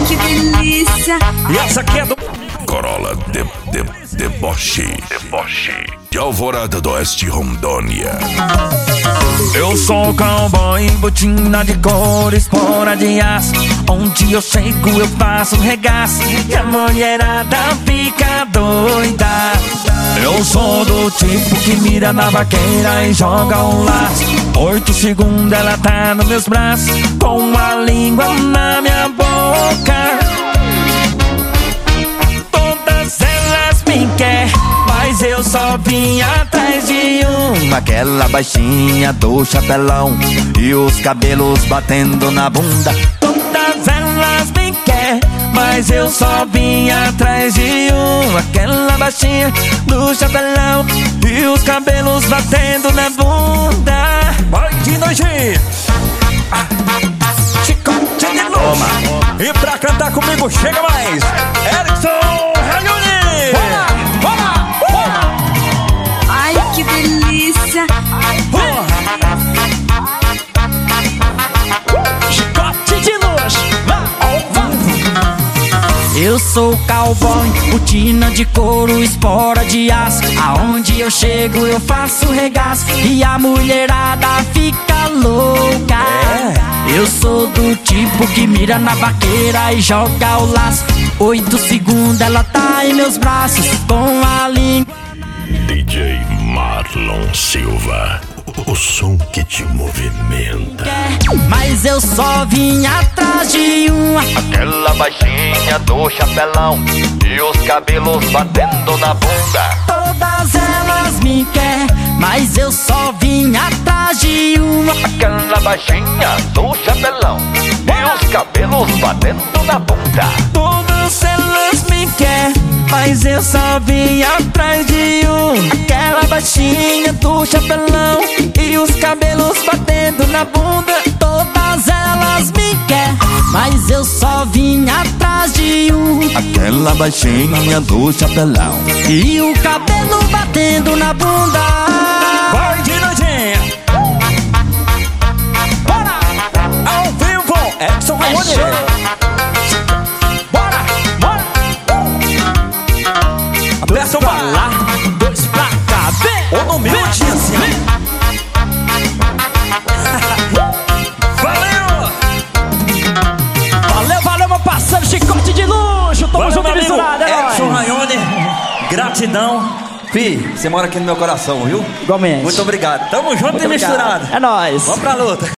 que delícia. E essa aqui é do Corolla Deboche de Alvorada do Oeste, Rondônia. Eu sou cowboy, botina de couro, espora de aço. Onde eu chego eu faço regaço e a mulherada fica doida. Eu sou do tipo que mira na vaqueira e joga um laço. 8 segundos ela tá nos meus braços, com a língua na minha boca. Todas elas me querem, mas eu só vim atrás de uma. Aquela baixinha do chapelão e os cabelos batendo na bunda. Todas elas me querem, mas eu só vim atrás de uma. Aquela baixinha do chapelão e os cabelos batendo na bunda. Vai de noite. Chicote de luz. E pra cantar comigo chega mais Erickson Rayuni. Ai, que delícia. Chicote de luz. Eu sou cowboy, botina de couro, espora de aço. Aonde eu chego eu faço regaço e a mulherada fica louca. Eu sou do tipo que mira na vaqueira e joga o laço. 8 segundos ela tá em meus braços, com a língua. DJ Marlon Silva, o som que te movimenta. Mas eu só vim atrás de uma. Aquela baixinha do chapelão e os cabelos batendo na bunda. Todas elas me querem, mas eu só vim atrás de uma. Aquela baixinha do chapelão e os cabelos batendo na bunda. Todas elas me querem, mas eu só vim atrás de uma. Aquela baixinha do chapelão e os cabelos batendo na bunda. Todas elas me querem, mas eu só vim atrás de uma. Aquela baixinha do chapelão e o cabelo batendo na bunda. Vai de noite. Bora. Ao vivo Erickson Rayuni. Bora. Aperta pra lá, 2 pra cá, vem. Ou no meu dia assim. Valeu, meu parceiro, chicote de luxo. Tamo Valeu, junto meu e misturado, amigo é nóis. Erickson Rayuni. Gratidão. Fi, você mora aqui no meu coração, viu? Igualmente. Muito obrigado. Tamo junto Muito e obrigado. misturado. É nóis. Vamos pra luta.